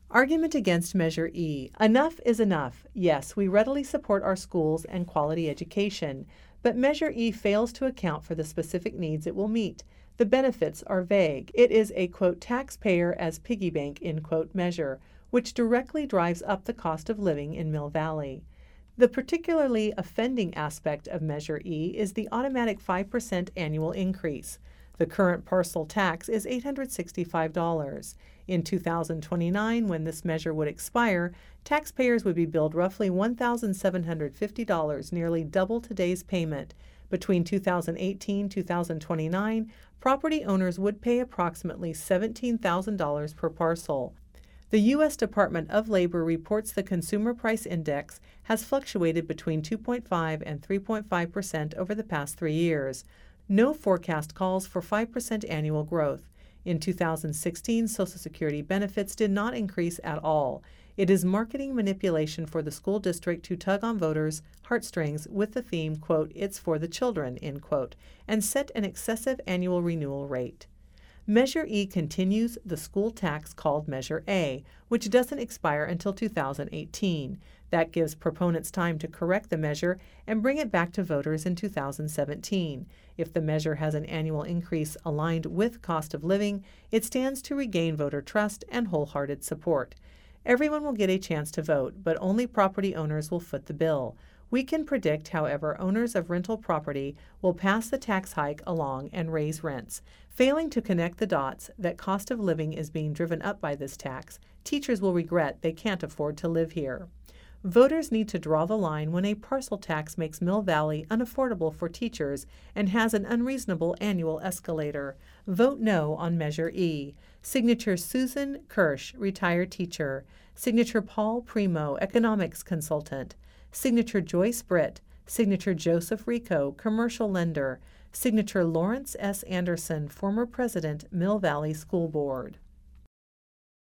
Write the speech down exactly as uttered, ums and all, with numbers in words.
Argument against Measure E. Enough is enough. Yes, we readily support our schools and quality education, but Measure E fails to account for the specific needs it will meet. The benefits are vague. It is a, quote, taxpayer as piggy bank, end quote, measure, which directly drives up the cost of living in Mill Valley. The particularly offending aspect of Measure E is the automatic five percent annual increase. The current parcel tax is eight hundred sixty-five dollars. In two thousand twenty-nine, when this measure would expire, taxpayers would be billed roughly one thousand seven hundred fifty dollars, nearly double today's payment. Between two thousand eighteen and two thousand twenty-nine, property owners would pay approximately seventeen thousand dollars per parcel. The U S Department of Labor reports the Consumer Price Index has fluctuated between two point five and three point five percent over the past three years. No forecast calls for five percent annual growth. In two thousand sixteen, Social Security benefits did not increase at all. It is marketing manipulation for the school district to tug on voters' heartstrings with the theme, quote, it's for the children, end quote, and set an excessive annual renewal rate. Measure E continues the school tax called Measure A, which doesn't expire until two thousand eighteen. That gives proponents time to correct the measure and bring it back to voters in two thousand seventeen. If the measure has an annual increase aligned with cost of living, it stands to regain voter trust and wholehearted support. Everyone will get a chance to vote, but only property owners will foot the bill. We can predict, however, owners of rental property will pass the tax hike along and raise rents. Failing to connect the dots that cost of living is being driven up by this tax, teachers will regret they can't afford to live here. Voters need to draw the line when a parcel tax makes Mill Valley unaffordable for teachers and has an unreasonable annual escalator. Vote no on Measure E. Signature Susan Kirsch, retired teacher. Signature Paul Primo, economics consultant. Signature Joyce Britt. Signature Joseph Rico, commercial lender. Signature Lawrence S. Anderson, former president, Mill Valley School Board.